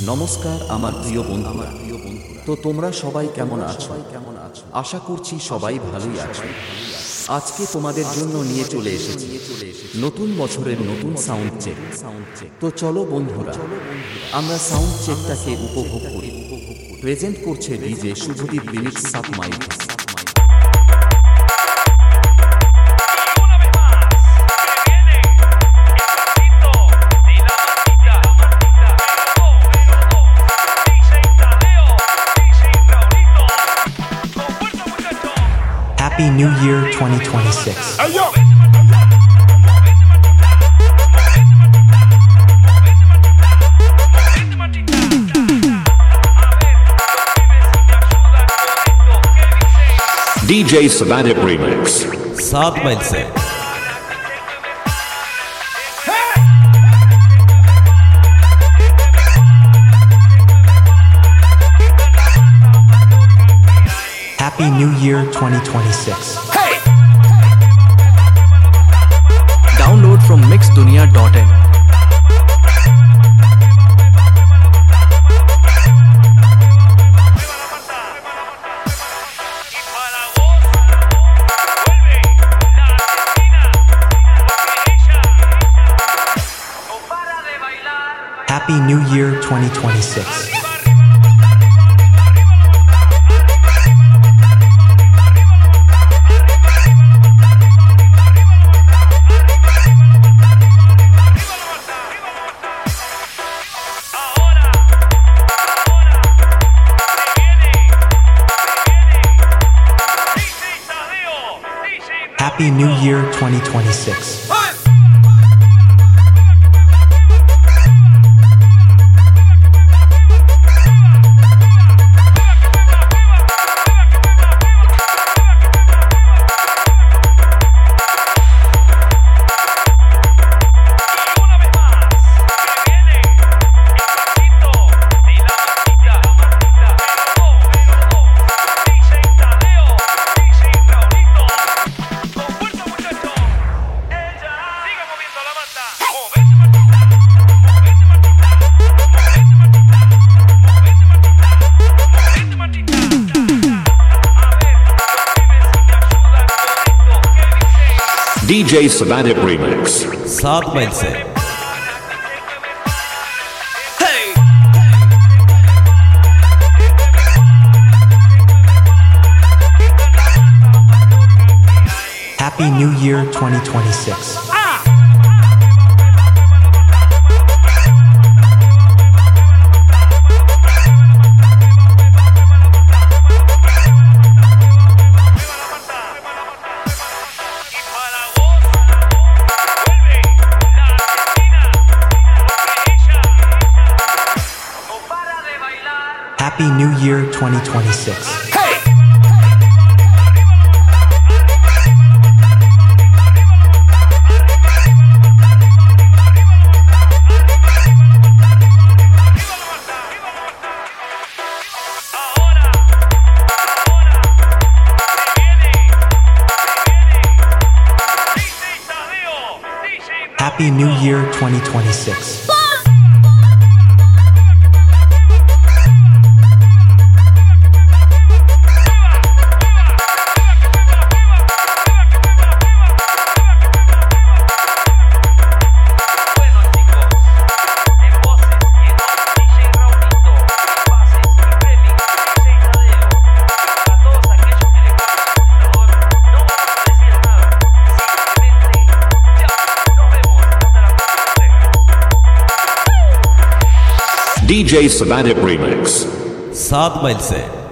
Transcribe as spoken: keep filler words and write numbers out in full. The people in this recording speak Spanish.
নমস্কার আমার প্রিয় বন্ধুরা, তো তোমরা সবাই কেমন আছো? আশা করছি সবাই ভালোই আছো। আজকে তোমাদের জন্য নিয়ে চলে এসেছি নতুন বছরের নতুন সাউন্ড চেক। তো চলো বন্ধুরা, আমরা সাউন্ড চেকটাকে উপভোগ করি। প্রেজেন্ট করছে ডিজে শুভদীপ রিমিক্স সাত mile. Happy New Year twenty twenty-six. Hey, yo. D J Savannah Remix सात माइल से Happy New Year twenty twenty-six. Hey. Download from mix Duniya dot in. Happy New Year twenty twenty-six. Happy New Year twenty twenty-six. D J Savannah Remix सात mile से Happy New Year twenty twenty-six. Happy New Year twenty twenty-six. Hey. Happy New Year twenty twenty-six. D J Savannah Remix सात mile से